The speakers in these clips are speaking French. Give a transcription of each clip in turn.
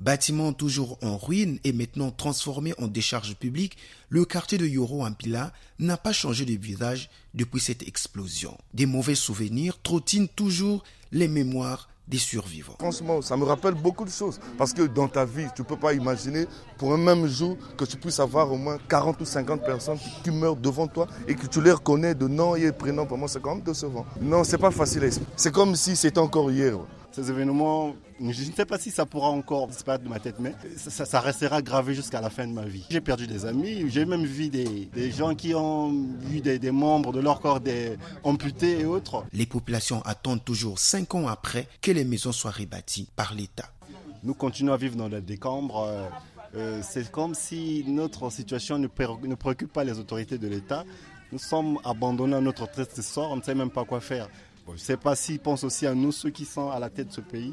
Bâtiment toujours en ruine et maintenant transformé en décharge publique, le quartier de Yoro Ampila n'a pas changé de visage depuis cette explosion. Des mauvais souvenirs trottinent toujours les mémoires des survivants. Franchement, ça me rappelle beaucoup de choses. Parce que dans ta vie, tu ne peux pas imaginer pour un même jour que tu puisses avoir au moins 40 ou 50 personnes qui meurent devant toi et que tu les reconnais de nom et prénom. Pour moi, c'est quand même décevant. Non, c'est pas facile à expliquer. C'est comme si c'était encore hier. Ces événements, je ne sais pas si ça pourra encore disparaître de ma tête, mais ça restera gravé jusqu'à la fin de ma vie. J'ai perdu des amis, j'ai même vu des gens qui ont eu des membres de leur corps amputés et autres. Les populations attendent toujours 5 ans après que les maisons soient rebâties par l'État. Nous continuons à vivre dans les décombres. C'est comme si notre situation ne préoccupe pas les autorités de l'État. Nous sommes abandonnés à notre triste sort, on ne sait même pas quoi faire. Je ne sais pas s'ils pensent aussi à nous, ceux qui sont à la tête de ce pays.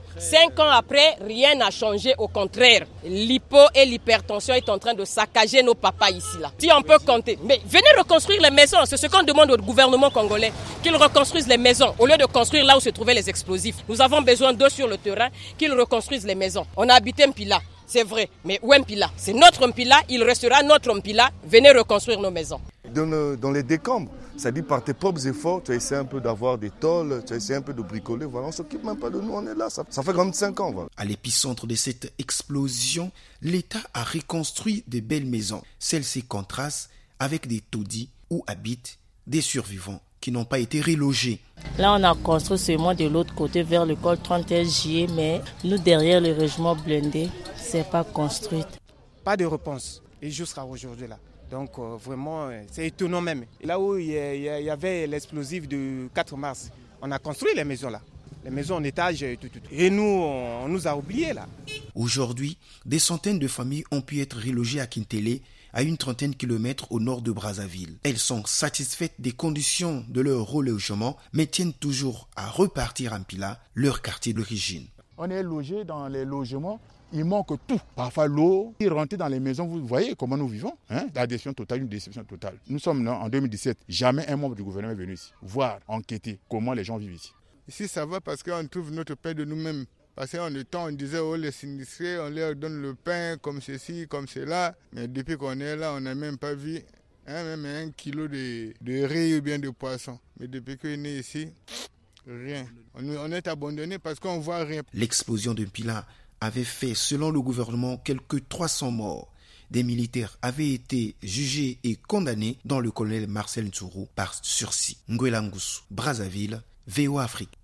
5 ans après, rien n'a changé, au contraire. L'hypo et l'hypertension est en train de saccager nos papas ici. Là. Si on peut compter. Mais venez reconstruire les maisons. C'est ce qu'on demande au gouvernement congolais. Qu'ils reconstruisent les maisons au lieu de construire là où se trouvaient les explosifs. Nous avons besoin d'eux sur le terrain, qu'ils reconstruisent les maisons. On a habité Mpila, c'est vrai. Mais où Mpila? C'est notre Mpila, il restera notre Mpila. Venez reconstruire nos maisons. Dans les décombres, c'est-à-dire par tes propres efforts, tu as essayé un peu d'avoir des tôles, tu as essayé un peu de bricoler, voilà, on ne s'occupe même pas de nous, on est là, ça fait quand même 5 ans. Voilà. À l'épicentre de cette explosion, l'État a reconstruit de belles maisons. Celles-ci contrastent avec des taudis où habitent des survivants qui n'ont pas été relogés. Là, on a construit seulement de l'autre côté vers l'école 31 juillet, mais nous, derrière le régiment blindé, ce n'est pas construit. Pas de réponse, et jusqu'à aujourd'hui là. Donc vraiment, c'est étonnant même. Là où il y avait l'explosif du 4 mars, on a construit les maisons là. Les maisons en étage, tout. Et nous, on nous a oubliés là. Aujourd'hui, des centaines de familles ont pu être relogées à Kintélé, à une 30aine de kilomètres au nord de Brazzaville. Elles sont satisfaites des conditions de leur relogement, mais tiennent toujours à repartir à Mpila, leur quartier d'origine. On est logé dans les logements. Il manque tout. Parfois l'eau, rentrer dans les maisons, vous voyez comment nous vivons. La déception totale, une déception totale. Nous sommes là en 2017. Jamais un membre du gouvernement est venu ici voir, enquêter comment les gens vivent ici. Ici ça va parce qu'on trouve notre pain de nous-mêmes. Parce qu'en le temps, on disait, oh les sinistrés, on leur donne le pain comme ceci, comme cela. Mais depuis qu'on est là, on n'a même pas vu même 1 kilo de riz ou bien de poisson. Mais depuis qu'on est ici, rien. On est abandonné parce qu'on ne voit rien. L'explosion de Mpila avait fait, selon le gouvernement, quelques 300 morts. Des militaires avaient été jugés et condamnés, dont le colonel Marcel Ntourou, par sursis. Ngwela Ngusu, Brazzaville, VOA Afrique.